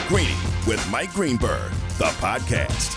Greeny with Mike Greenberg, the podcast.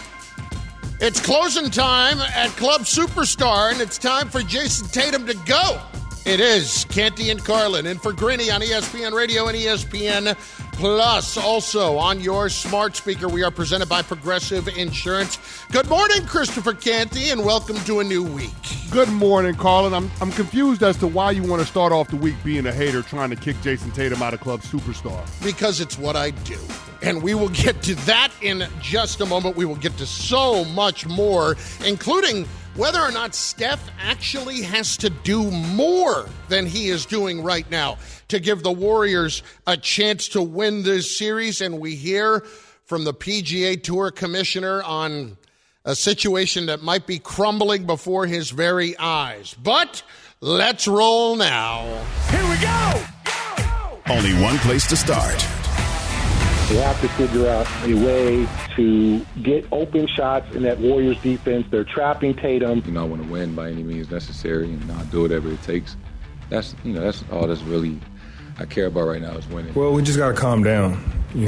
It's closing time at Club Superstar, and it's time for Jason Tatum to go. It is Canty and Carlin, and for Greeny on ESPN Radio and ESPN Plus. Also on your smart speaker, we are presented by Progressive Insurance. Good morning, Christopher Canty, and welcome to a new week. Good morning, Carlin. I'm confused as to why you want to start off the week being a hater trying to kick Jason Tatum out of Club Superstar. Because it's what I do. And we will get to that in just a moment. We will get to so much more, including whether or not Steph actually has to do more than he is doing right now to give the Warriors a chance to win this series. And we hear from the PGA Tour commissioner on a situation that might be crumbling before his very eyes. But let's roll now. Here we go! Only one place to start. They have to figure out a way to get open shots in that Warriors defense. They're trapping Tatum. I want to win by any means necessary, and I'll do whatever it takes. That's all that's really I care about right now is winning. Well, we just got to calm down.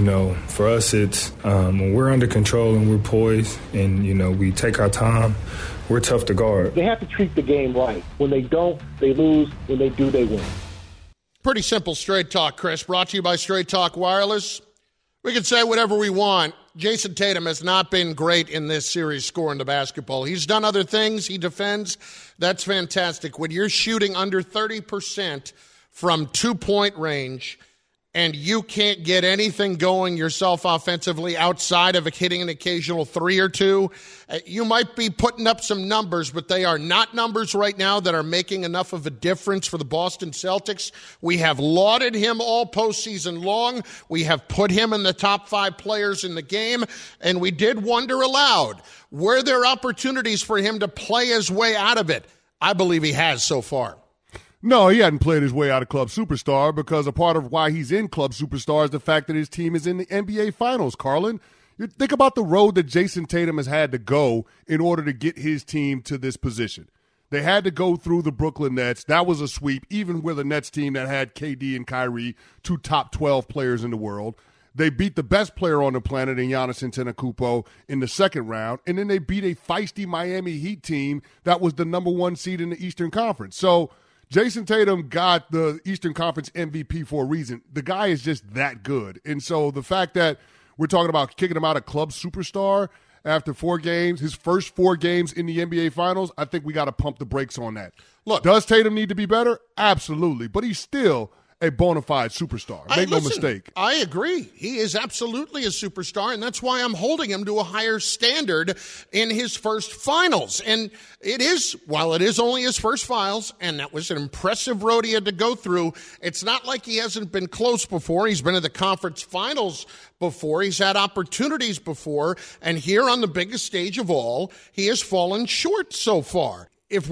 For us, it's when we're under control and we're poised and, we take our time, we're tough to guard. They have to treat the game right. When they don't, they lose. When they do, they win. Pretty simple straight talk, Chris. Brought to you by Straight Talk Wireless. We can say whatever we want. Jason Tatum has not been great in this series scoring the basketball. He's done other things. He defends. That's fantastic. When you're shooting under 30% from two-point range and you can't get anything going yourself offensively outside of hitting an occasional three or two, you might be putting up some numbers, but they are not numbers right now that are making enough of a difference for the Boston Celtics. We have lauded him all postseason long. We have put him in the top 5 players in the game, and we did wonder aloud, were there opportunities for him to play his way out of it? I believe he has so far. No, he hadn't played his way out of Club Superstar because a part of why he's in Club Superstar is the fact that his team is in the NBA Finals, Carlin. You think about the road that Jason Tatum has had to go in order to get his team to this position. They had to go through the Brooklyn Nets. That was a sweep, even with a Nets team that had KD and Kyrie, 2 top 12 players in the world. They beat the best player on the planet in Giannis Antetokounmpo in the second round, and then they beat a feisty Miami Heat team that was the number 1 seed in the Eastern Conference. So Jason Tatum got the Eastern Conference MVP for a reason. The guy is just that good. And so the fact that we're talking about kicking him out of Club Superstar after 4 games, his first 4 games in the NBA Finals, I think we got to pump the brakes on that. Look, does Tatum need to be better? Absolutely. But he's still a bona fide superstar. Make no mistake. I agree. He is absolutely a superstar, and that's why I'm holding him to a higher standard in his first finals. And while it is only his first finals, and that was an impressive road he had to go through, it's not like he hasn't been close before. He's been in the conference finals before. He's had opportunities before. And here on the biggest stage of all, he has fallen short so far.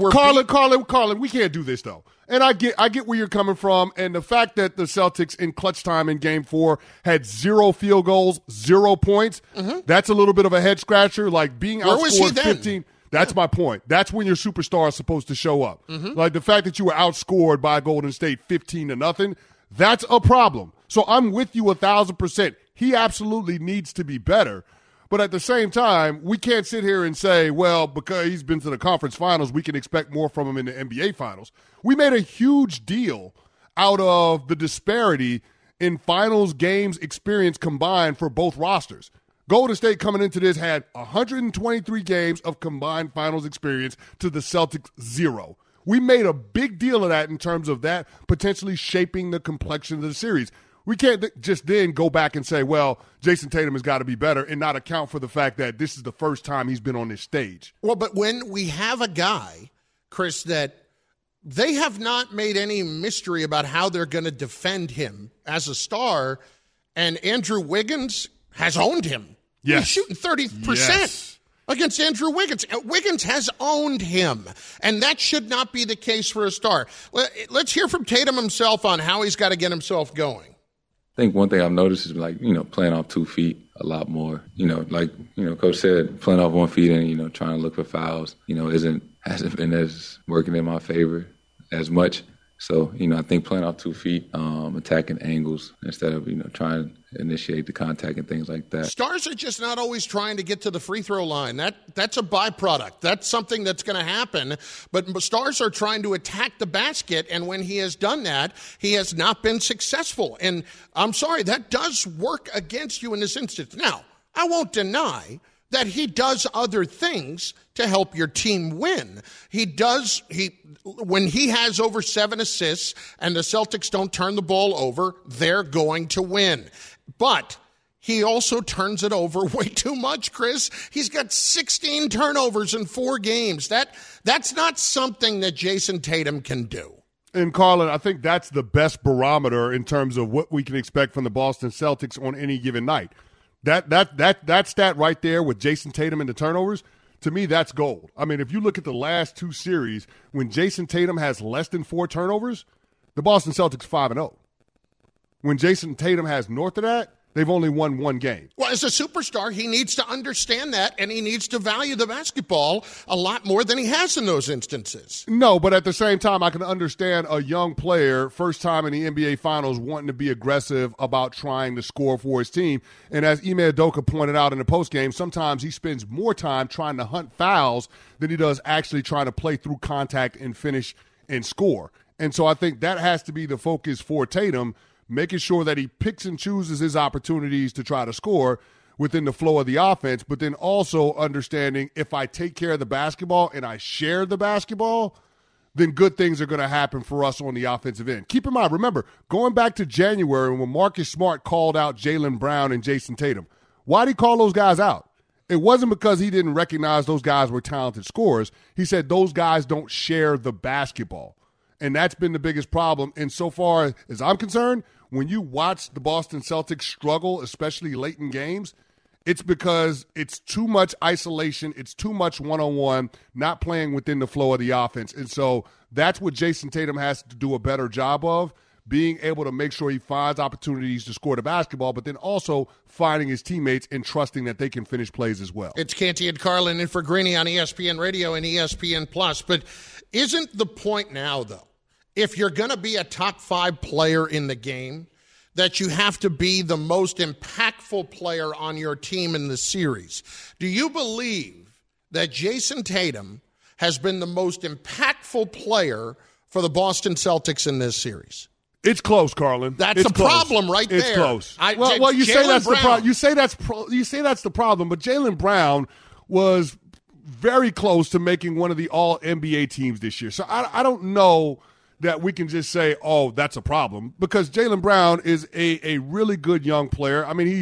Carlin, we can't do this, though. And I get where you're coming from, and the fact that the Celtics in clutch time in Game 4 had 0 field goals, 0 points, that's a little bit of a head scratcher. Like being outscored 15, that's my point. That's when your superstar is supposed to show up. Like the fact that you were outscored by Golden State 15-0, that's a problem. So I'm with you 1,000%. He absolutely needs to be better. But at the same time, we can't sit here and say, well, because he's been to the conference finals, we can expect more from him in the NBA finals. We made a huge deal out of the disparity in finals games experience combined for both rosters. Golden State coming into this had 123 games of combined finals experience to the Celtics 0. We made a big deal of that in terms of that potentially shaping the complexion of the series. We can't just then go back and say, well, Jason Tatum has got to be better and not account for the fact that this is the first time he's been on this stage. Well, but when we have a guy, Chris, that they have not made any mystery about how they're going to defend him as a star, and Andrew Wiggins has owned him. Yes. He's shooting 30% against Andrew Wiggins. Wiggins has owned him, and that should not be the case for a star. Let's hear from Tatum himself on how he's got to get himself going. I think one thing I've noticed is playing off 2 feet a lot more. Coach said playing off 1 feet and, trying to look for fouls, hasn't been as working in my favor as much. So, I think playing off 2 feet, attacking angles instead of, trying to initiate the contact and things like that. Stars are just not always trying to get to the free throw line. That's a byproduct. That's something that's going to happen. But Stars are trying to attack the basket, and when he has done that, he has not been successful. And I'm sorry, that does work against you in this instance. Now, I won't deny that he does other things to help your team win. When he has over 7 assists and the Celtics don't turn the ball over, they're going to win. But he also turns it over way too much, Chris. He's got 16 turnovers in 4 games. That's not something that Jason Tatum can do. And, Carlin, I think that's the best barometer in terms of what we can expect from the Boston Celtics on any given night. That stat right there with Jason Tatum and the turnovers, to me, that's gold. I mean, if you look at the last 2 series, when Jason Tatum has less than 4 turnovers, the Boston Celtics 5-0. When Jason Tatum has north of that, they've only won 1 game. Well, as a superstar, he needs to understand that, and he needs to value the basketball a lot more than he has in those instances. No, but at the same time, I can understand a young player, first time in the NBA Finals, wanting to be aggressive about trying to score for his team. And as Ime Udoka pointed out in the postgame, sometimes he spends more time trying to hunt fouls than he does actually trying to play through contact and finish and score. And so I think that has to be the focus for Tatum, making sure that he picks and chooses his opportunities to try to score within the flow of the offense, but then also understanding if I take care of the basketball and I share the basketball, then good things are going to happen for us on the offensive end. Keep in mind, remember, going back to January when Marcus Smart called out Jaylen Brown and Jason Tatum, why did he call those guys out? It wasn't because he didn't recognize those guys were talented scorers. He said those guys don't share the basketball. And that's been the biggest problem. And so far as I'm concerned, when you watch the Boston Celtics struggle, especially late in games, it's because it's too much isolation. It's too much one-on-one, not playing within the flow of the offense. And so that's what Jason Tatum has to do a better job of, being able to make sure he finds opportunities to score the basketball, but then also finding his teammates and trusting that they can finish plays as well. It's Canty and Carlin in for Greeny on ESPN Radio and ESPN Plus. But isn't the point now, though, if you're going to be a top 5 player in the game, that you have to be the most impactful player on your team in the series? Do you believe that Jason Tatum has been the most impactful player for the Boston Celtics in this series? It's close, Carlin. That's a problem right there. It's close. Well, you say that's the problem. You say that's the problem. But Jaylen Brown was very close to making one of the All-NBA teams this year. So I don't know that we can just say, oh, that's a problem, because Jaylen Brown is a really good young player. I mean,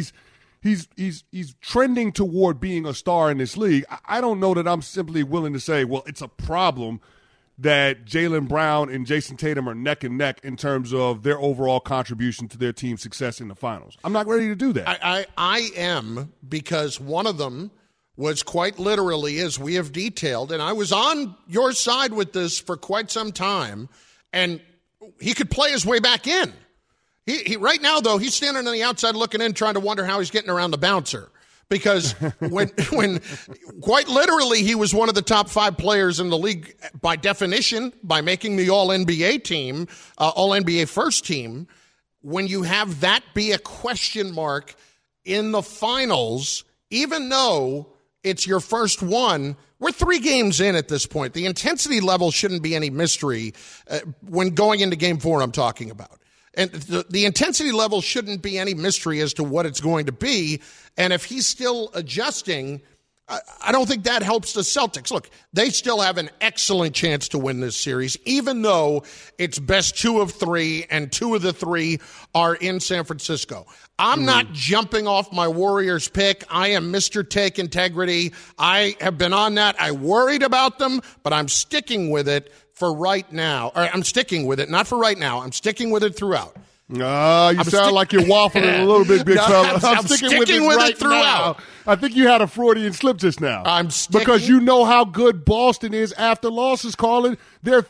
he's trending toward being a star in this league. I don't know that I'm simply willing to say, well, it's a problem that Jaylen Brown and Jason Tatum are neck and neck in terms of their overall contribution to their team's success in the finals. I'm not ready to do that. I am, because one of them was quite literally, as we have detailed, and I was on your side with this for quite some time, and he could play his way back in. He right now, though, he's standing on the outside looking in, trying to wonder how he's getting around the bouncer. Because when quite literally he was one of the top 5 players in the league by definition, by making the All-NBA team, All-NBA first team, when you have that be a question mark in the finals, even though it's your first one, we're 3 games in at this point. The intensity level shouldn't be any mystery when going into Game 4 I'm talking about. And the intensity level shouldn't be any mystery as to what it's going to be. And if he's still adjusting, I don't think that helps the Celtics. Look, they still have an excellent chance to win this series, even though it's best 2 of 3, and 2 of the 3 are in San Francisco. I'm not jumping off my Warriors pick. I am Mr. Take Integrity. I have been on that. I worried about them, but I'm sticking with it for right now. Or I'm sticking with it, not for right now. I'm sticking with it throughout. You sound like you're waffling a little bit, big fella. I'm sticking with it throughout. Now. I think you had a Freudian slip just now. I'm sticking. Because you know how good Boston is after losses, Carlin. They're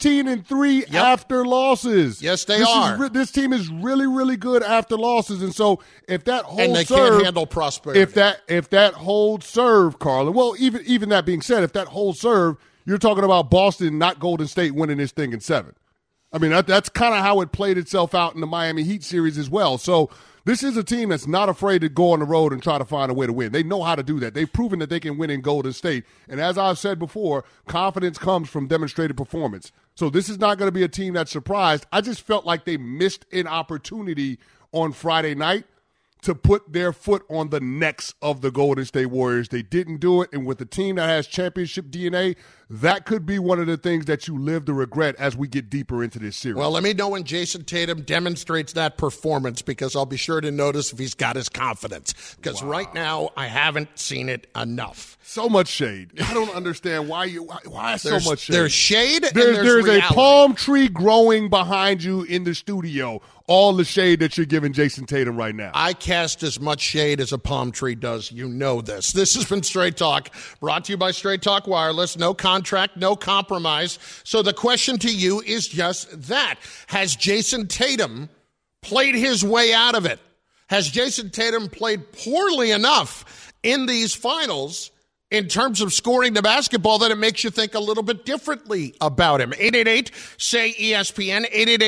15-3 after losses. Yes, they are. This team is really, really good after losses. And so if that holds and they can't handle prosperity. If that holds serve, Carlin, well, even that being said, if that holds serve, you're talking about Boston, not Golden State, winning this thing in 7. I mean, that's kind of how it played itself out in the Miami Heat series as well. So this is a team that's not afraid to go on the road and try to find a way to win. They know how to do that. They've proven that they can win in Golden State. And as I've said before, confidence comes from demonstrated performance. So this is not going to be a team that's surprised. I just felt like they missed an opportunity on Friday night to put their foot on the necks of the Golden State Warriors. They didn't do it, and with a team that has championship DNA, that could be one of the things that you live to regret as we get deeper into this series. Well, let me know when Jason Tatum demonstrates that performance, because I'll be sure to notice if he's got his confidence. Because right now, I haven't seen it enough. So much shade. I don't understand why so much shade. There's shade and there's reality. A palm tree growing behind you in the studio. All the shade that you're giving Jason Tatum right now. I cast as much shade as a palm tree does. You know this. This has been Straight Talk, brought to you by Straight Talk Wireless. No contract, no compromise. So the question to you is just that. Has Jason Tatum played his way out of it? Has Jason Tatum played poorly enough in these finals in terms of scoring the basketball that it makes you think a little bit differently about him? 888-SAY-ESPN,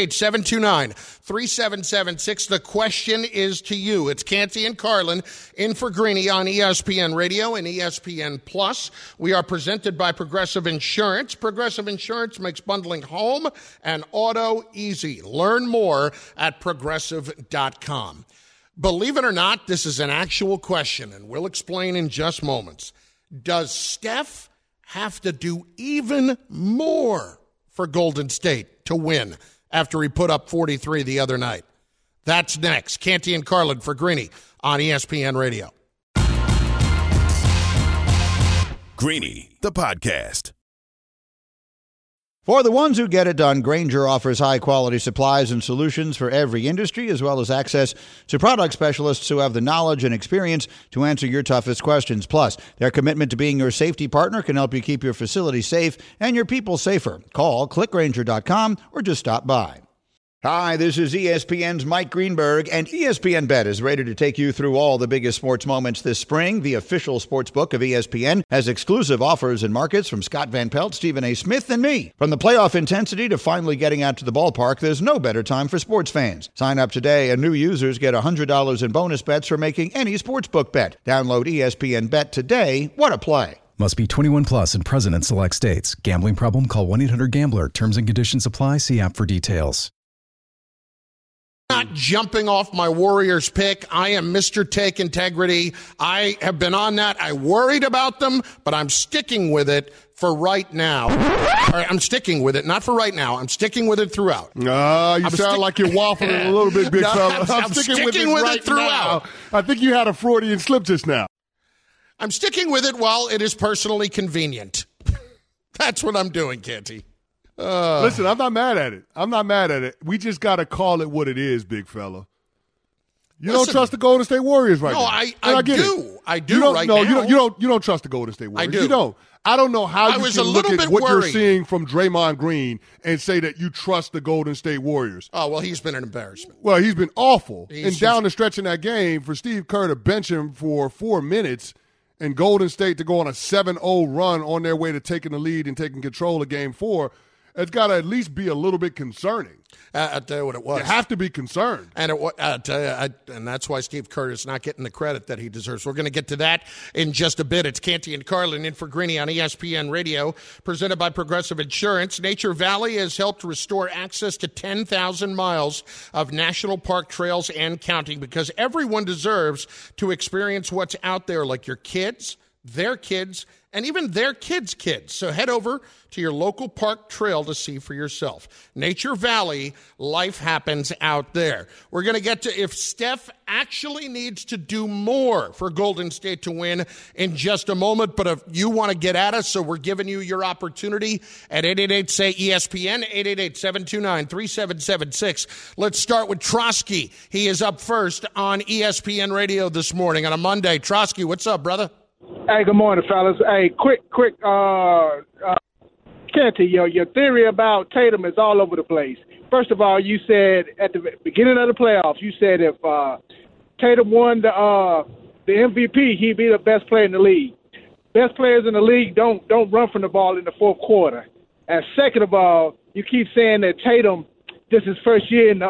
888-729-3776. The question is to you. It's Canty and Carlin in for Greeny on ESPN Radio and ESPN Plus. We are presented by Progressive Insurance. Progressive Insurance makes bundling home and auto easy. Learn more at progressive.com. Believe it or not, this is an actual question, and we'll explain in just moments. Does Steph have to do even more for Golden State to win after he put up 43 the other night? That's next. Canty and Carlin for Greeny on ESPN Radio. Greeny, the podcast. For the ones who get it done, Grainger offers high-quality supplies and solutions for every industry, as well as access to product specialists who have the knowledge and experience to answer your toughest questions. Plus, their commitment to being your safety partner can help you keep your facility safe and your people safer. Call clickgrainger.com or just stop by. Hi, this is ESPN's Mike Greenberg, and ESPN Bet is ready to take you through all the biggest sports moments this spring. The official sports book of ESPN has exclusive offers and markets from Scott Van Pelt, Stephen A. Smith, and me. From the playoff intensity to finally getting out to the ballpark, there's no better time for sports fans. Sign up today, and new users get $100 in bonus bets for making any sportsbook bet. Download ESPN Bet today. What a play. Must be 21 plus and present in select states. Gambling problem? Call 1-800-GAMBLER. Terms and conditions apply. See app for details. Not jumping off my Warriors pick. I am Mr. Take Integrity. I have been on that. I worried about them, but I'm sticking with it for right now. I'm sticking with it, not for right now. I'm sticking with it throughout. You sound like you're waffling a little bit, big fella. I'm sticking with it throughout. Now. I think you had a Freudian slip just now. I'm sticking with it while it is personally convenient. That's what I'm doing, Canty. Listen, I'm not mad at it. We just got to call it what it is, big fella. You don't trust the Golden State Warriors right now. No, I do. I do right now. You don't trust the Golden State Warriors. I do. You don't. I don't know how you can look at what you're seeing from Draymond Green and say that you trust the Golden State Warriors. Oh, well, he's been an embarrassment. Well, he's been awful. And down the stretch in that game, for Steve Kerr to bench him for 4 minutes and Golden State to go on a 7-0 run on their way to taking the lead and taking control of Game 4, it's got to at least be a little bit concerning. I'll tell you what it was. You have to be concerned. And I'll tell you, and that's why Steve Kerr is not getting the credit that he deserves. We're going to get to that in just a bit. It's Canty and Carlin in for Greeny on ESPN Radio, presented by Progressive Insurance. Nature Valley has helped restore access to 10,000 miles of national park trails and counting, because everyone deserves to experience what's out there, like your kids, their kids, and even their kids' kids. So head over to your local park trail to see for yourself. Nature Valley, life happens out there. We're going to get to if Steph actually needs to do more for Golden State to win in just a moment. But if you want to get at us, so we're giving you your opportunity at 888-SAY-ESPN, 888-729-3776. Let's start with Trotsky. He is up first on ESPN Radio this morning on a Monday. Trotsky, what's up, brother? Hey, good morning, fellas. Hey, quick, Canty, your theory about Tatum is all over the place. First of all, you said at the beginning of the playoffs, you said if Tatum won the MVP, he'd be the best player in the league. Best players in the league don't run from the ball in the fourth quarter. And second of all, you keep saying that Tatum this is first year in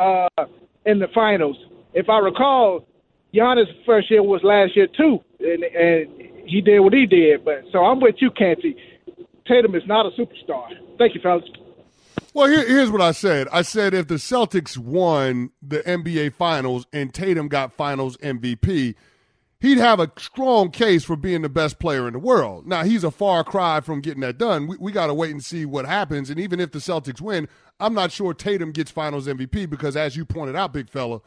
the finals. If I recall, Giannis' first year was last year too, and he did what he did. But so I'm with you, Canty. Tatum is not a superstar. Thank you, fellas. Well, here's what I said. I said if the Celtics won the NBA Finals and Tatum got Finals MVP, he'd have a strong case for being the best player in the world. Now, he's a far cry from getting that done. We got to wait and see what happens. And even if the Celtics win, I'm not sure Tatum gets Finals MVP because, as you pointed out, big fella,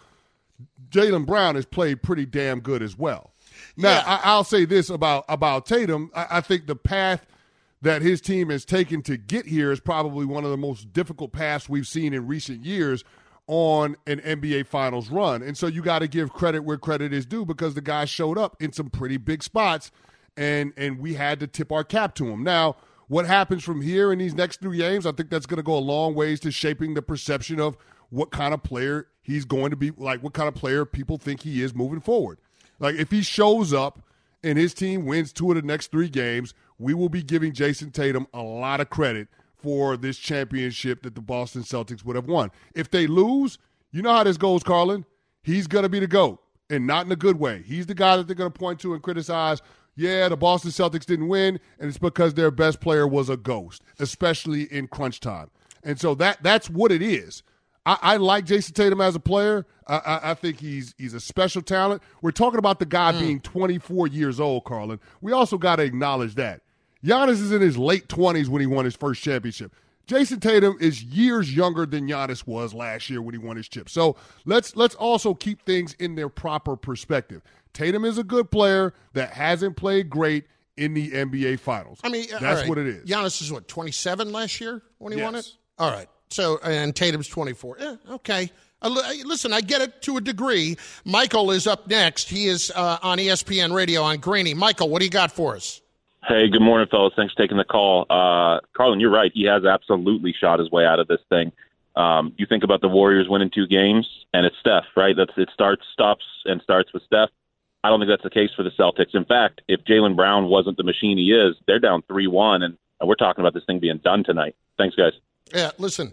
Jaylen Brown has played pretty damn good as well. Now, I'll say this about Tatum. I think the path that his team has taken to get here is probably one of the most difficult paths we've seen in recent years on an NBA Finals run. And so you got to give credit where credit is due because the guy showed up in some pretty big spots, and we had to tip our cap to him. Now, what happens from here in these next 3 games, I think that's going to go a long ways to shaping the perception of what kind of player he's going to be, like what kind of player people think he is moving forward. Like if he shows up and his team wins 2 of the next 3 games, we will be giving Jason Tatum a lot of credit for this championship that the Boston Celtics would have won. If they lose, you know how this goes, Carlin. He's going to be the GOAT, and not in a good way. He's the guy that they're going to point to and criticize. Yeah, the Boston Celtics didn't win, and it's because their best player was a ghost, especially in crunch time. And so that's what it is. I like Jason Tatum as a player. I think he's a special talent. We're talking about the guy being 24 years old, Carlin. We also got to acknowledge that. Giannis is in his late 20s when he won his first championship. Jason Tatum is years younger than Giannis was last year when he won his chip. So let's also keep things in their proper perspective. Tatum is a good player that hasn't played great in the NBA Finals. I mean, that's right. what it is. Giannis is 27 last year when he won it? All right. So, and Tatum's 24. Okay. Listen, I get it to a degree. Michael is up next. He is on ESPN Radio on Greeny. Michael, what do you got for us? Hey, good morning, fellas. Thanks for taking the call. Carlin, you're right. He has absolutely shot his way out of this thing. You think about the Warriors winning 2 games, and it's Steph, right? It stops with Steph. I don't think that's the case for the Celtics. In fact, if Jaylen Brown wasn't the machine he is, they're down 3-1, and we're talking about this thing being done tonight. Thanks, guys. Yeah, listen,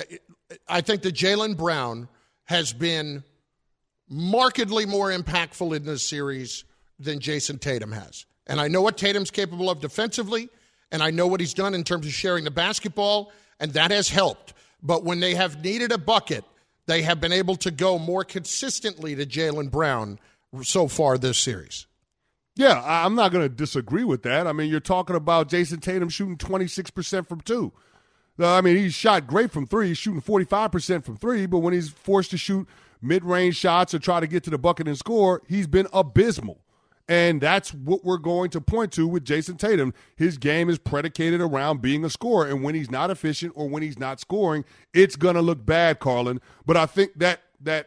I think that Jaylen Brown has been markedly more impactful in this series than Jason Tatum has. And I know what Tatum's capable of defensively, and I know what he's done in terms of sharing the basketball, and that has helped. But when they have needed a bucket, they have been able to go more consistently to Jaylen Brown so far this series. Yeah, I'm not going to disagree with that. I mean, you're talking about Jason Tatum shooting 26% from 2. I mean, he's shot great from 3. He's shooting 45% from 3, but when he's forced to shoot mid-range shots or try to get to the bucket and score, he's been abysmal. And that's what we're going to point to with Jason Tatum. His game is predicated around being a scorer, and when he's not efficient or when he's not scoring, it's going to look bad, Carlin. But I think that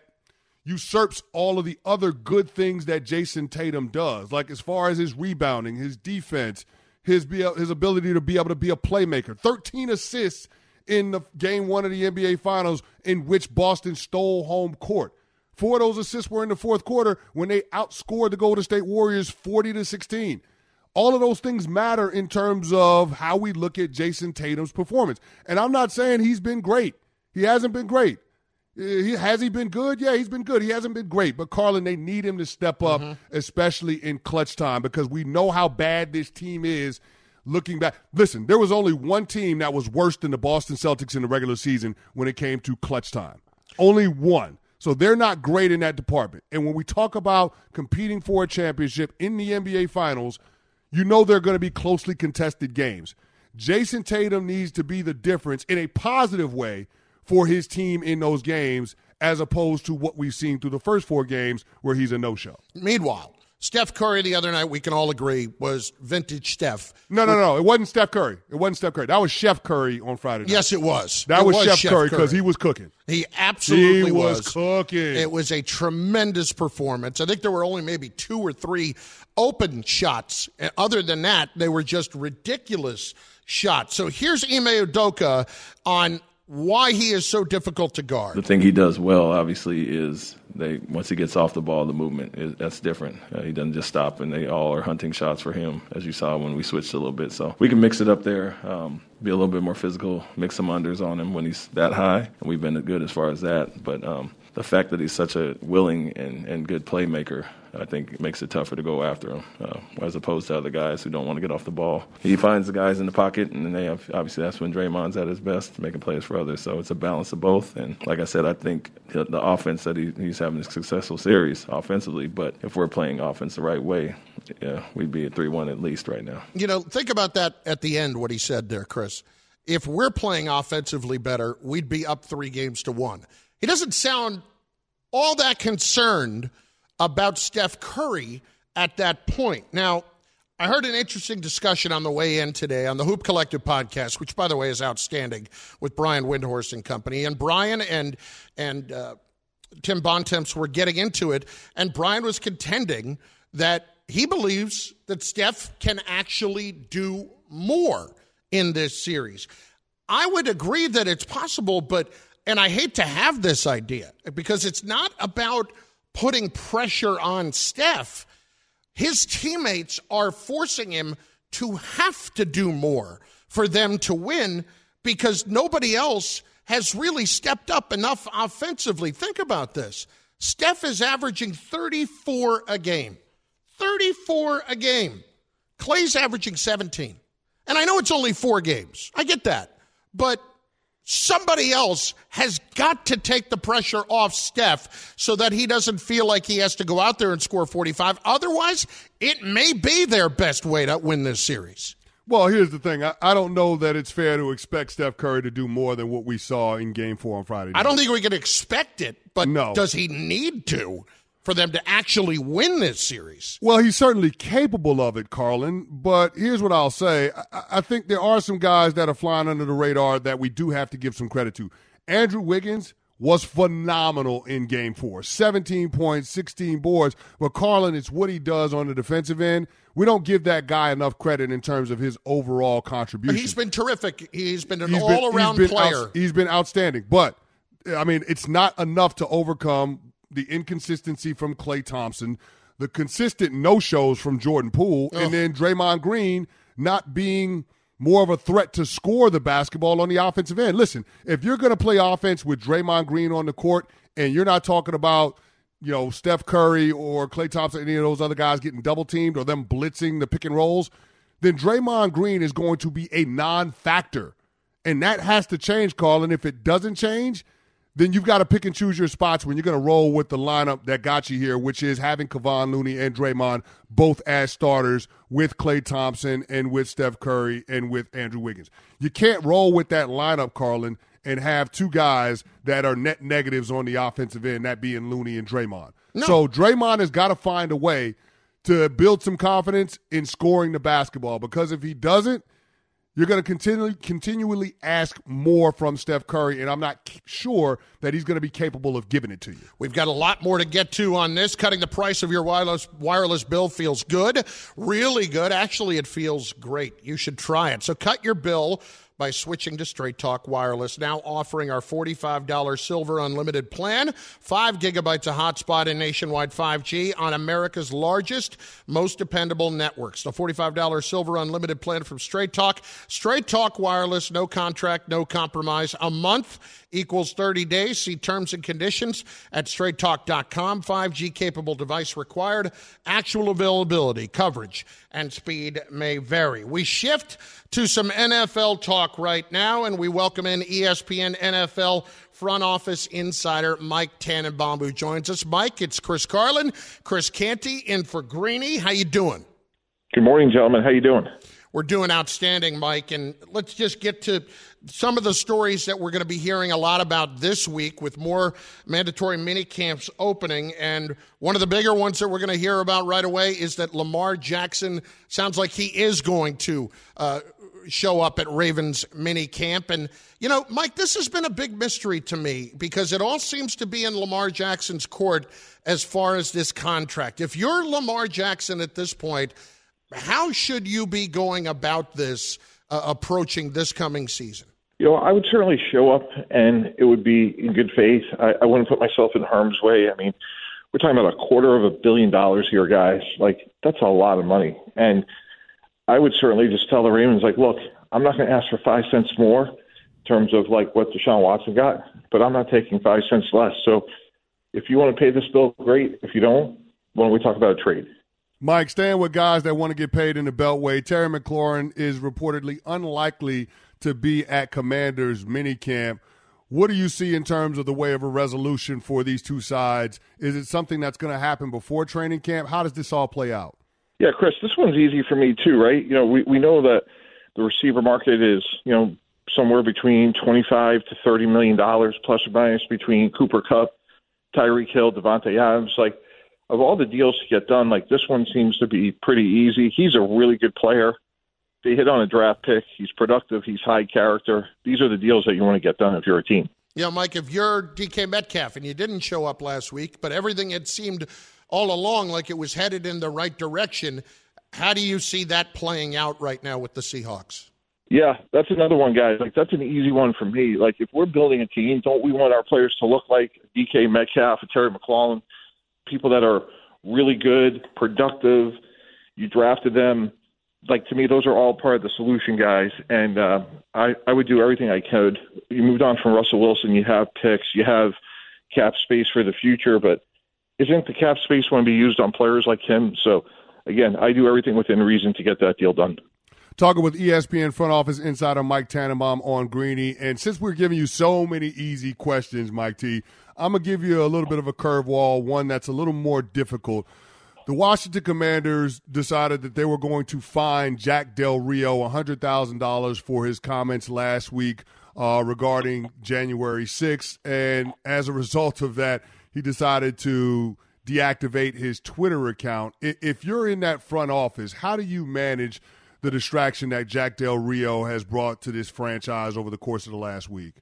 usurps all of the other good things that Jason Tatum does, like as far as his rebounding, his defense, his ability to be able to be a playmaker. 13 assists in the Game 1 of the NBA Finals in which Boston stole home court. 4 of those assists were in the fourth quarter when they outscored the Golden State Warriors 40-16. All of those things matter in terms of how we look at Jason Tatum's performance. And I'm not saying he's been great. He hasn't been great. Has he been good? Yeah, he's been good. He hasn't been great. But, Carlin, they need him to step up, especially in clutch time, because we know how bad this team is looking back. Listen, there was only one team that was worse than the Boston Celtics in the regular season when it came to clutch time. Only one. So they're not great in that department. And when we talk about competing for a championship in the NBA Finals, you know they're going to be closely contested games. Jason Tatum needs to be the difference in a positive way for his team in those games as opposed to what we've seen through the first 4 games where he's a no-show. Meanwhile, Steph Curry the other night, we can all agree, was vintage Steph. No. It wasn't Steph Curry. That was Chef Curry on Friday night. Yes, it was. That was Chef Curry because he was cooking. He absolutely was cooking. It was a tremendous performance. I think there were only maybe 2 or 3 open shots. Other than that, they were just ridiculous shots. So here's Ime Udoka on why he is so difficult to guard. The thing he does well, obviously, is once he gets off the ball, the movement, that's different. He doesn't just stop, and they all are hunting shots for him, as you saw when we switched a little bit. So we can mix it up there, be a little bit more physical, mix some unders on him when he's that high, and we've been good as far as that. But the fact that he's such a willing and good playmaker, I think, makes it tougher to go after him, as opposed to other guys who don't want to get off the ball. He finds the guys in the pocket, and then obviously that's when Draymond's at his best, making plays for others. So it's a balance of both. And like I said, I think the offense that he's having a successful series offensively, but if we're playing offense the right way, we'd be at 3-1 at least right now. Think about that at the end, what he said there, Chris. If we're playing offensively better, we'd be up 3-1. He doesn't sound all that concerned about Steph Curry at that point. Now, I heard an interesting discussion on the way in today on the Hoop Collective podcast, which, by the way, is outstanding, with Brian Windhorst and company. And Brian and Tim Bontemps were getting into it, and Brian was contending that he believes that Steph can actually do more in this series. I would agree that it's possible, and I hate to have this idea, because it's not about putting pressure on Steph. His teammates are forcing him to have to do more for them to win, because nobody else has really stepped up enough offensively. Think about this. Steph is averaging 34 a game. 34 a game. Klay's averaging 17. And I know it's only 4 games. I get that. But somebody else has got to take the pressure off Steph so that he doesn't feel like he has to go out there and score 45. Otherwise, it may be their best way to win this series. Well, here's the thing. I don't know that it's fair to expect Steph Curry to do more than what we saw in Game 4 on Friday night. I don't think we can expect it, but no. Does he need to for them to actually win this series? Well, he's certainly capable of it, Carlin, but here's what I'll say. I think there are some guys that are flying under the radar that we do have to give some credit to. Andrew Wiggins was phenomenal in Game 4. 17 points, 16 boards. But, Carlin, it's what he does on the defensive end. We don't give that guy enough credit in terms of his overall contribution. He's been terrific. He's been an all-around player. He's been outstanding. But, I mean, it's not enough to overcome the inconsistency from Klay Thompson, the consistent no-shows from Jordan Poole, and then Draymond Green not being more of a threat to score the basketball on the offensive end. Listen, if you're going to play offense with Draymond Green on the court and you're not talking about, Steph Curry or Klay Thompson, any of those other guys getting double-teamed or them blitzing the pick and rolls, then Draymond Green is going to be a non-factor. And that has to change, Carlin. If it doesn't change, then you've got to pick and choose your spots when you're going to roll with the lineup that got you here, which is having Kevon Looney and Draymond both as starters with Klay Thompson and with Steph Curry and with Andrew Wiggins. You can't roll with that lineup, Carlin, and have 2 guys that are net negatives on the offensive end, that being Looney and Draymond. No. So Draymond has got to find a way to build some confidence in scoring the basketball, because if he doesn't, you're going to continually ask more from Steph Curry, and I'm not sure that he's going to be capable of giving it to you. We've got a lot more to get to on this. Cutting the price of your wireless bill feels good, really good. Actually, it feels great. You should try it. So cut your bill by switching to Straight Talk Wireless, now offering our $45 Silver Unlimited plan, 5 gigabytes of hotspot and nationwide 5G on America's largest, most dependable networks. The $45 Silver Unlimited plan from Straight Talk. Straight Talk Wireless, no contract, no compromise. A month equals 30 days. See terms and conditions at straighttalk.com. 5G capable device required. Actual availability, coverage, and speed may vary. We shift to some NFL talk right now, and we welcome in ESPN NFL front office insider Mike Tannenbaum, who joins us. Mike, it's Chris Carlin, Chris Canty in for Greeny. How you doing? Good morning, gentlemen. How you doing? We're doing outstanding, Mike, and let's just get to some of the stories that we're going to be hearing a lot about this week with more mandatory mini camps opening. And one of the bigger ones that we're going to hear about right away is that Lamar Jackson sounds like he is going to show up at Ravens mini camp. And, Mike, this has been a big mystery to me because it all seems to be in Lamar Jackson's court as far as this contract. If you're Lamar Jackson at this point, how should you be going about this approaching this coming season? I would certainly show up, and it would be in good faith. I wouldn't put myself in harm's way. I mean, we're talking about $250 million here, guys. Like, that's a lot of money. And I would certainly just tell the Ravens, like, look, I'm not going to ask for 5 cents more in terms of, like, what Deshaun Watson got, but I'm not taking 5 cents less. So if you want to pay this bill, great. If you don't, why don't we talk about a trade? Mike, staying with guys that want to get paid in the Beltway, Terry McLaurin is reportedly unlikely to be at Commanders minicamp. What do you see in terms of the way of a resolution for these two sides? Is it something that's going to happen before training camp? How does this all play out? Yeah, Chris, this one's easy for me too, right? We know that the receiver market is, somewhere between $25 to $30 million plus or minus between Cooper Kupp, Tyreek Hill, Devontae Adams. Like, of all the deals to get done, like, this one seems to be pretty easy. He's a really good player. They hit on a draft pick. He's productive. He's high character. These are the deals that you want to get done if you're a team. Yeah, Mike, if you're DK Metcalf and you didn't show up last week, but everything had seemed all along like it was headed in the right direction, how do you see that playing out right now with the Seahawks? Yeah, that's another one, guys. Like, that's an easy one for me. Like, if we're building a team, don't we want our players to look like DK Metcalf and Terry McLaurin, people that are really good, productive? You drafted them. Like, to me, those are all part of the solution, guys. And I would do everything I could. You moved on from Russell Wilson. You have picks. You have cap space for the future. But isn't the cap space going to be used on players like him? So, again, I do everything within reason to get that deal done. Talking with ESPN front office insider Mike Tannenbaum on Greeny. And since we're giving you so many easy questions, Mike T, I'm going to give you a little bit of a curveball, one that's a little more difficult. The Washington Commanders decided that they were going to fine Jack Del Rio $100,000 for his comments last week regarding January 6th. And as a result of that, he decided to deactivate his Twitter account. If you're in that front office, how do you manage the distraction that Jack Del Rio has brought to this franchise over the course of the last week?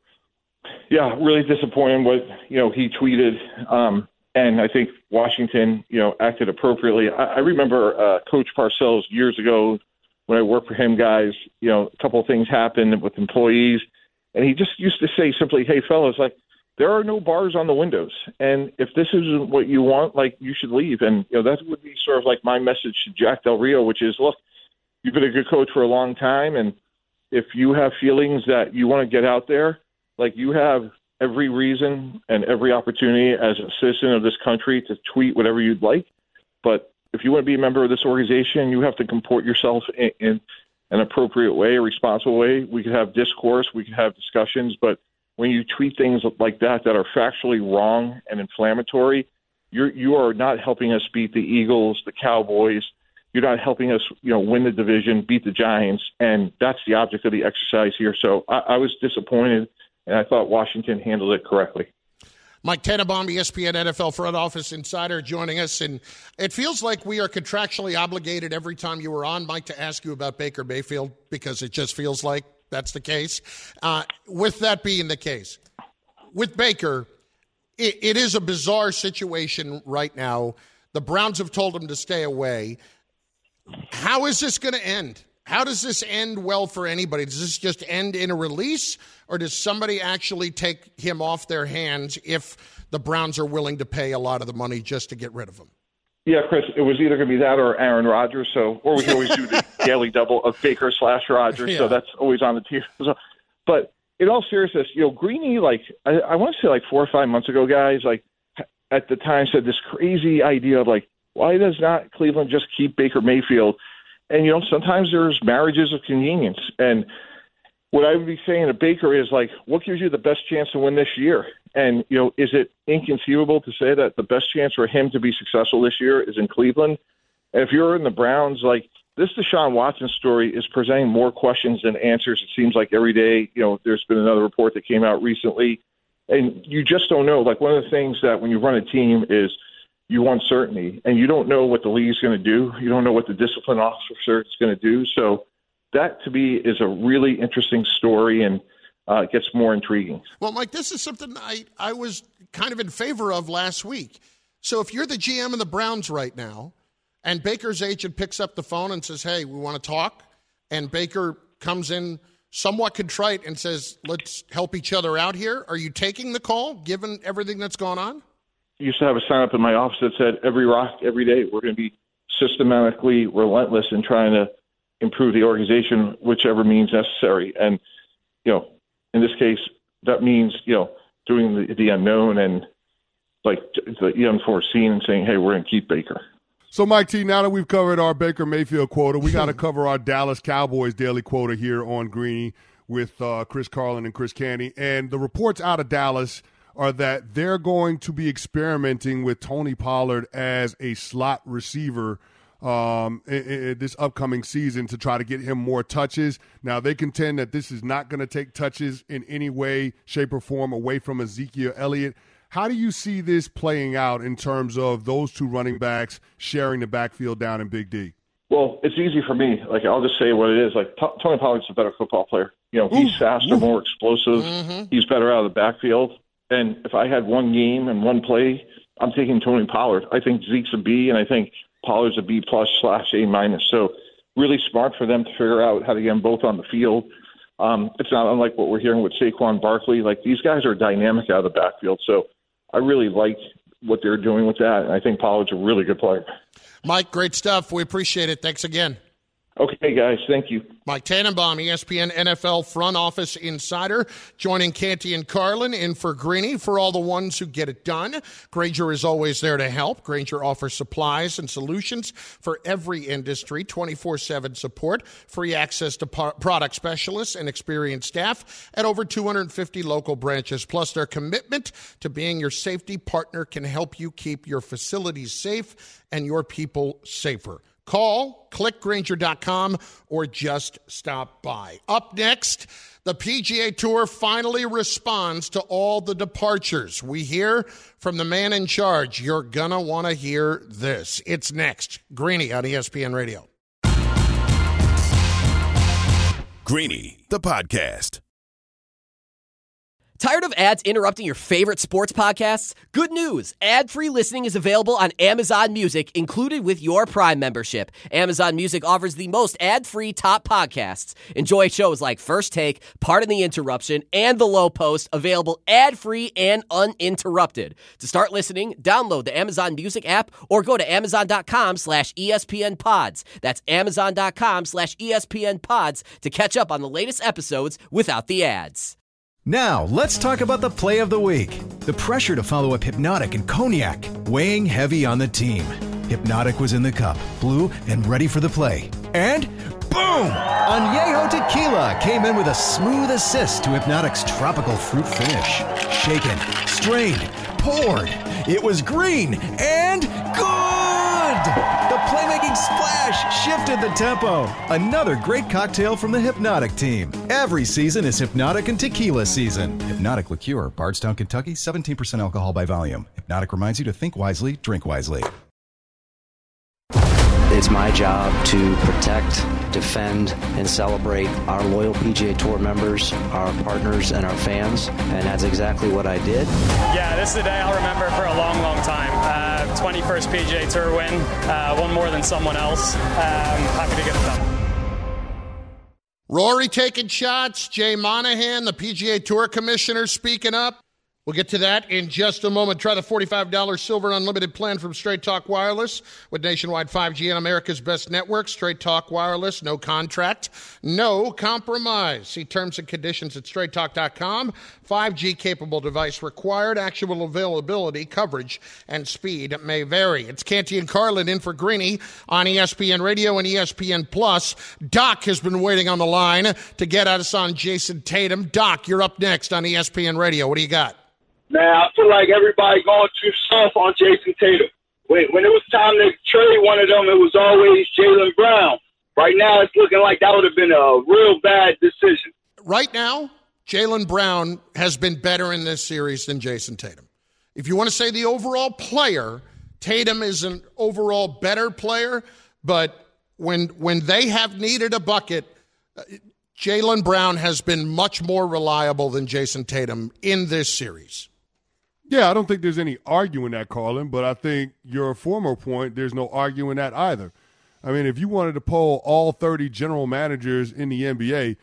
Yeah, really disappointing what, he tweeted. And I think Washington, acted appropriately. I remember Coach Parcells years ago when I worked for him, guys, a couple of things happened with employees. And he just used to say simply, hey, fellas, like, there are no bars on the windows. And if this isn't what you want, like, you should leave. And, that would be sort of like my message to Jack Del Rio, which is, look, you've been a good coach for a long time. And if you have feelings that you want to get out there, like, you have every reason and every opportunity as a citizen of this country to tweet whatever you'd like. But if you want to be a member of this organization, you have to comport yourself in an appropriate way, a responsible way. We could have discourse, we could have discussions, but when you tweet things like that are factually wrong and inflammatory, you are not helping us beat the Eagles, the Cowboys. You're not helping us, win the division, beat the Giants, and that's the object of the exercise here. So I was disappointed, and I thought Washington handled it correctly. Mike Tannenbaum, ESPN NFL front office insider, joining us. And it feels like we are contractually obligated every time you were on, Mike, to ask you about Baker Mayfield, because it just feels like that's the case. With that being the case, with Baker, it is a bizarre situation right now. The Browns have told him to stay away. How is this going to end? How does this end well for anybody? Does this just end in a release, or does somebody actually take him off their hands if the Browns are willing to pay a lot of the money just to get rid of him? Yeah, Chris, it was either going to be that or Aaron Rodgers. Or we can always do the daily double of Baker / Rodgers. Yeah. So that's always on the team. But in all seriousness, Greeny, I want to say 4 or 5 months ago, guys, at the time said this crazy idea of why does not Cleveland just keep Baker Mayfield? And, sometimes there's marriages of convenience. And what I would be saying to Baker is, what gives you the best chance to win this year? And, is it inconceivable to say that the best chance for him to be successful this year is in Cleveland? And if you're in the Browns, this Deshaun Watson story is presenting more questions than answers. It seems like every day, there's been another report that came out recently. And you just don't know. One of the things that when you run a team is you want certainty, and you don't know what the league's going to do. You don't know what the discipline officer is going to do. So that, to me, is a really interesting story, and it gets more intriguing. Well, Mike, this is something I was kind of in favor of last week. So if you're the GM of the Browns right now, and Baker's agent picks up the phone and says, hey, we want to talk, and Baker comes in somewhat contrite and says, let's help each other out here. Are you taking the call, given everything that's gone on? I used to have a sign up in my office that said, every rock, every day, we're going to be systematically relentless in trying to improve the organization, whichever means necessary. And, in this case, that means, doing the unknown and like the unforeseen and saying, hey, we're going to keep Baker. So, Mike T., now that we've covered our Baker Mayfield quota, we got to cover our Dallas Cowboys daily quota here on Greeny with Chris Carlin and Chris Canty. And the reports out of Dallas are that they're going to be experimenting with Tony Pollard as a slot receiver this upcoming season to try to get him more touches. Now, they contend that this is not going to take touches in any way, shape, or form away from Ezekiel Elliott. How do you see this playing out in terms of those two running backs sharing the backfield down in Big D? Well, it's easy for me. Like, I'll just say what it is. Like, Tony Pollard's a better football player. He's faster, more explosive. Mm-hmm. He's better out of the backfield. And if I had one game and one play, I'm taking Tony Pollard. I think Zeke's a B, and I think Pollard's a B+/A-. So really smart for them to figure out how to get them both on the field. It's not unlike what we're hearing with Saquon Barkley. Like, these guys are dynamic out of the backfield. So I really like what they're doing with that, and I think Pollard's a really good player. Mike, great stuff. We appreciate it. Thanks again. Okay, guys. Thank you. Mike Tannenbaum, ESPN NFL front office insider, joining Canty and Carlin in for Greeny for all the ones who get it done. Grainger is always there to help. Grainger offers supplies and solutions for every industry, 24/7 support, free access to product specialists and experienced staff at over 250 local branches. Plus, their commitment to being your safety partner can help you keep your facilities safe and your people safer. Call, click Grainger.com, or just stop by. Up next, the PGA Tour finally responds to all the departures. We hear from the man in charge. You're going to want to hear this. It's next. Greeny on ESPN Radio. Greeny, the podcast. Tired of ads interrupting your favorite sports podcasts? Good news! Ad-free listening is available on Amazon Music, included with your Prime membership. Amazon Music offers the most ad-free top podcasts. Enjoy shows like First Take, Pardon the Interruption, and The Low Post, available ad-free and uninterrupted. To start listening, download the Amazon Music app or go to Amazon.com/ESPN Pods. That's Amazon.com/ESPN Pods to catch up on the latest episodes without the ads. Now, let's talk about the play of the week. The pressure to follow up Hypnotic and Cognac, weighing heavy on the team. Hypnotic was in the cup, blue, and ready for the play. And boom! Añejo Tequila came in with a smooth assist to Hypnotic's tropical fruit finish. Shaken, strained, poured. It was green and good! The playmaking splash shifted the tempo. Another great cocktail from the Hypnotic team. Every season is Hypnotic and Tequila season. Hypnotic Liqueur, Bardstown, Kentucky, 17% alcohol by volume. Hypnotic reminds you to think wisely, drink wisely. It's my job to protect, defend, and celebrate our loyal PGA Tour members, our partners, and our fans, and that's exactly what I did. Yeah, this is a day I'll remember for a long, long time. 21st PGA Tour win, one more than someone else. Happy to get it done. Rory taking shots, Jay Monahan, the PGA Tour commissioner, speaking up. We'll get to that in just a moment. Try the $45 Silver Unlimited plan from Straight Talk Wireless with nationwide 5G and America's best network. Straight Talk Wireless, no contract, no compromise. See terms and conditions at straighttalk.com. 5G capable device required. Actual availability, coverage, and speed may vary. It's Canty and Carlin in for Greeny on ESPN Radio and ESPN Plus. Doc has been waiting on the line to get us on Jason Tatum. Doc, you're up next on ESPN Radio. What do you got? Man, I feel like everybody going too soft on Jason Tatum. When it was time to trade one of them, it was always Jaylen Brown. Right now, it's looking like that would have been a real bad decision. Right now, Jaylen Brown has been better in this series than Jason Tatum. If you want to say the overall player, Tatum is an overall better player, but when they have needed a bucket, Jaylen Brown has been much more reliable than Jason Tatum in this series. Yeah, I don't think there's any arguing that, Carlin, but I think your former point, there's no arguing that either. I mean, if you wanted to poll all 30 general managers in the NBA,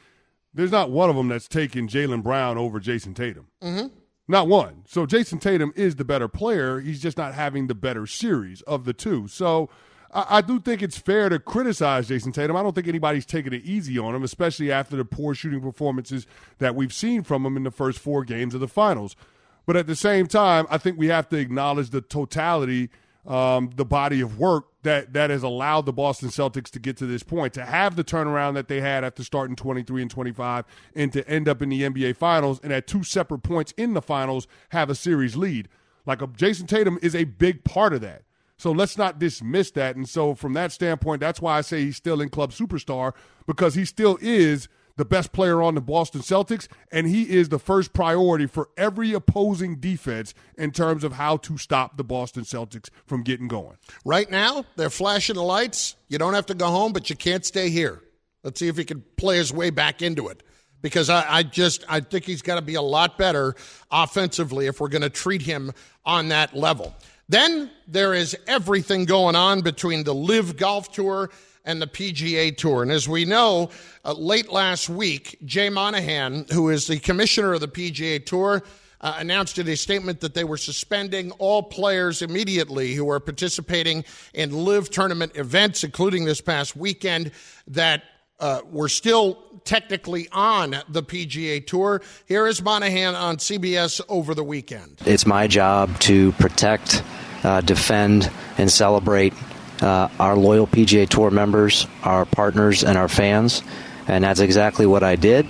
there's not one of them that's taking Jaylen Brown over Jason Tatum. Mm-hmm. Not one. So Jason Tatum is the better player. He's just not having the better series of the two. So I do think it's fair to criticize Jason Tatum. I don't think anybody's taking it easy on him, especially after the poor shooting performances that we've seen from him in the first 4 games of the finals. But at the same time, I think we have to acknowledge the totality, the body of work that has allowed the Boston Celtics to get to this point, to have the turnaround that they had after starting 23 and 25 and to end up in the NBA Finals and at 2 separate points in the finals have a series lead. Jason Tatum is a big part of that. So let's not dismiss that. And so from that standpoint, that's why I say he's still in club superstar, because he still is the best player on the Boston Celtics, and he is the first priority for every opposing defense in terms of how to stop the Boston Celtics from getting going. Right now, they're flashing the lights. You don't have to go home, but you can't stay here. Let's see if he can play his way back into it, because I think he's got to be a lot better offensively if we're going to treat him on that level. Then there is everything going on between the LIV Golf Tour and the PGA Tour. And as we know, late last week, Jay Monahan, who is the commissioner of the PGA Tour, announced in a statement that they were suspending all players immediately who are participating in LIV tournament events, including this past weekend, that were still technically on the PGA Tour. Here is Monahan on CBS over the weekend. It's my job to protect, defend, and celebrate our loyal PGA Tour members, our partners, and our fans. And that's exactly what I did.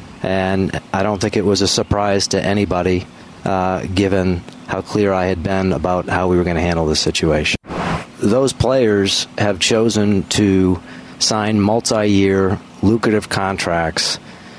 And I don't think it was a surprise to anybody, given how clear I had been about how we were going to handle this situation. Those players have chosen to sign multi-year lucrative contracts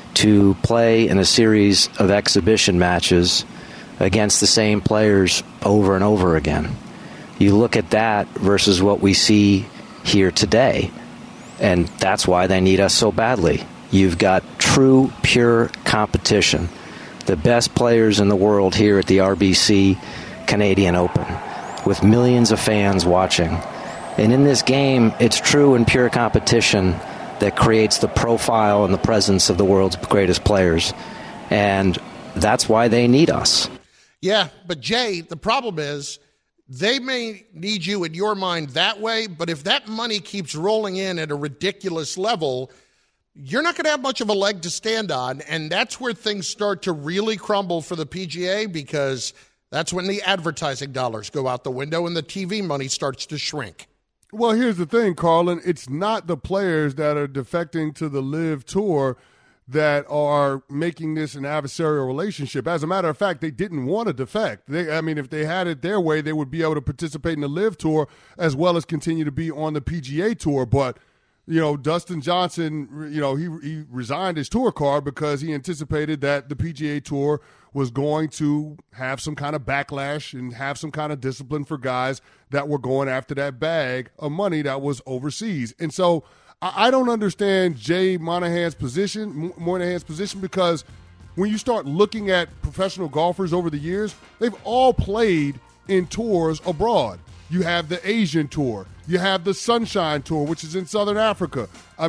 to play in a series of exhibition matches against the same players over and over again. You look at that versus what we see here today, and that's why they need us so badly. You've got true, pure competition. The best players in the world here at the RBC Canadian Open, with millions of fans watching. And in this game, it's true and pure competition that creates the profile and the presence of the world's greatest players. And that's why they need us. Yeah, but Jay, the problem is they may need you in your mind that way, but if that money keeps rolling in at a ridiculous level, you're not going to have much of a leg to stand on, and that's where things start to really crumble for the PGA, because that's when the advertising dollars go out the window and the TV money starts to shrink. Well, here's the thing, Carlin. It's not the players that are defecting to the LIV Tour that are making this an adversarial relationship. As a matter of fact, they didn't want to defect. If they had it their way, they would be able to participate in the LIV Tour as well as continue to be on the PGA Tour. But, Dustin Johnson, he resigned his tour card because he anticipated that the PGA Tour was going to have some kind of backlash and have some kind of discipline for guys that were going after that bag of money that was overseas. And so I don't understand Jay Monahan's position, because when you start looking at professional golfers over the years, they've all played in tours abroad. You have the Asian Tour. You have the Sunshine Tour, which is in Southern Africa.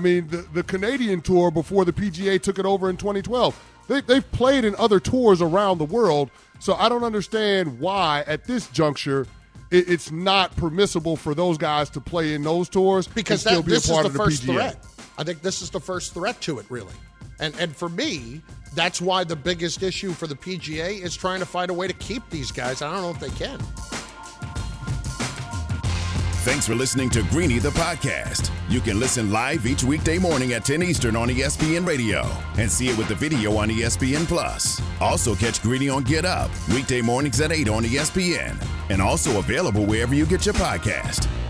The Canadian Tour before the PGA took it over in 2012. They've played in other tours around the world, so I don't understand why at this juncture it's not permissible for those guys to play in those tours because and still be a part of the PGA. Threat. I think this is the first threat to it, really. And for me, that's why the biggest issue for the PGA is trying to find a way to keep these guys. I don't know if they can. Thanks for listening to Greeny the podcast. You can listen live each weekday morning at 10 Eastern on ESPN Radio and see it with the video on ESPN Plus. Also catch Greeny on Get Up weekday mornings at 8 on ESPN and also available wherever you get your podcast.